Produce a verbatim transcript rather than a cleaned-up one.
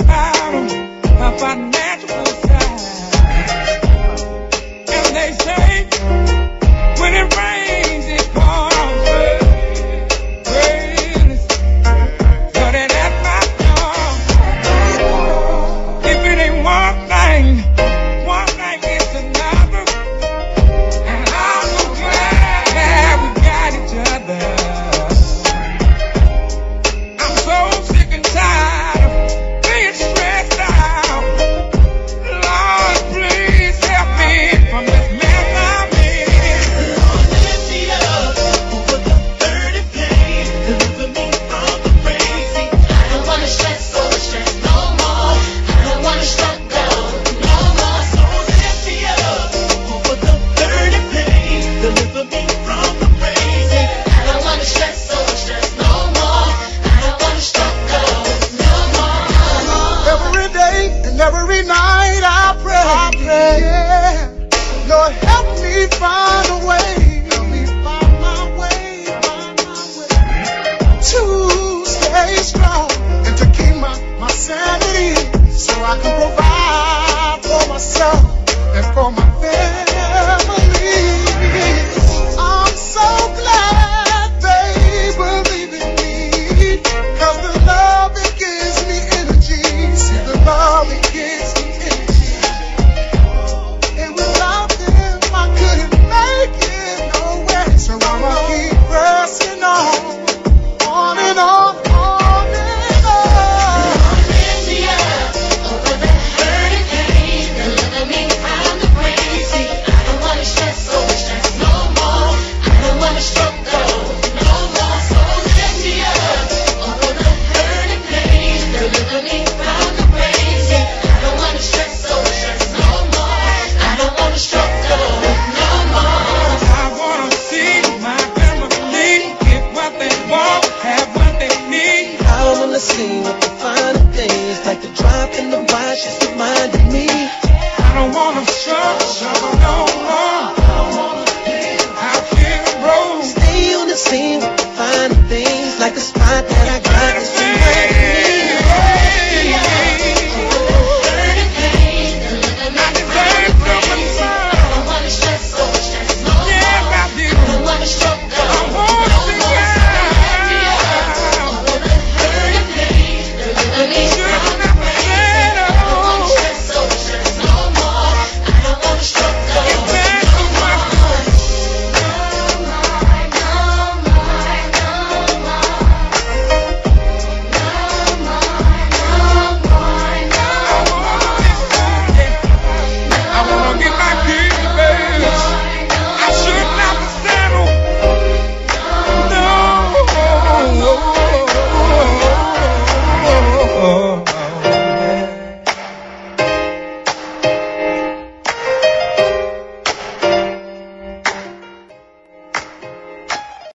about my financial side. And they say when it rains, it pours. Rains, but it at my door. If it ain't one thing, one thing is another. And I'm so glad we got each other. I'm so sick and tired of being stressed out. Lord, please help me from this mess I'm in. Lord, lift me up over the dirty pain. Deliver me from the crazy. I don't wanna stress over stress no more. I don't wanna struggle no more. So lift me up over the dirty pain. Deliver me from the crazy. I don't wanna stress over stress no more. I don't wanna struggle no more. Every day and every night I pray. I pray. Yeah. Lord, help me find a way. Help me find my way, find my way to stay strong and to keep my, my sanity so I can provide for myself.